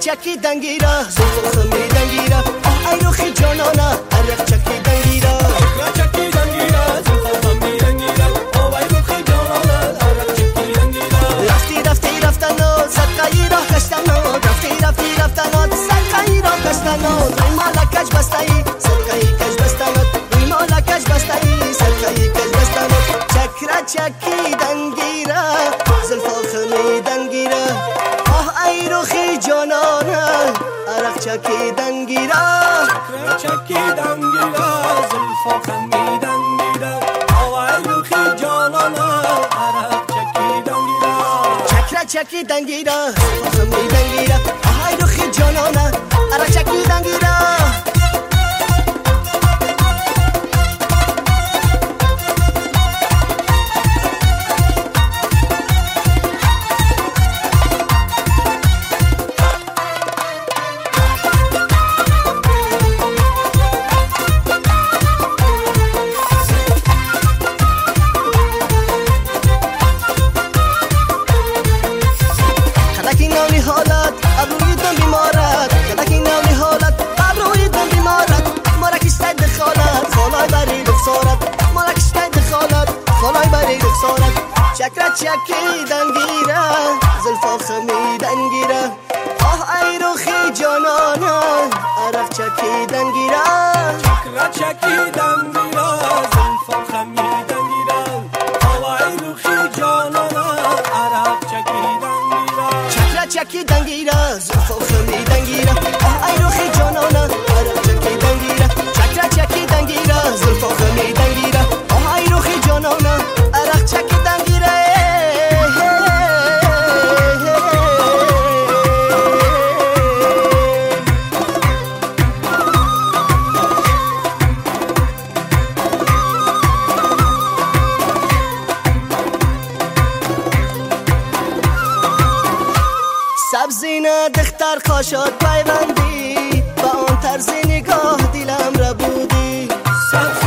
چکی دنگیره زلف خمی دنگیره ای روخی جانانه عرق چکی دنگیره چکی دنگیره زلف خمی دنگیره ای روخی جانانه عرق چکی دنگیره رفتی رفتنو صدقه راه کشتنو رفتی رفتنو صدقه راه کشتنو روی مالکش بستایی صدقه کش بستنو روی مالکش بستایی صدقه کش بستنو چکی دنگیره زلف خمی دنگیره ای روخی جانانه عرق چکی دنگیره چکی دنگیره زلف خمی دنگیره ای روخی جانانه عرق چکی دنگیره چکی دنگیره زلف خمی دنگیره ای روخی جانانه عرق چکی دنگیره چکی دنگیره زلف خمی دنگیره ای روخی جانانه عرق چکی دنگیره چکی دنگیره زلف خمی دنگیره ای روخی جانانه عرق چکی دنگیره چکی دنگیره زلف خمی دنگیره ای روخی جانانه عرق چکی دنگیره چکی دنگیره زلف خمی دنگیره ای روخی جانانه عرق چکی دنگیره سبزینه دختر خاشاد پیوندی با آن طرز نگاه دیلم را بودی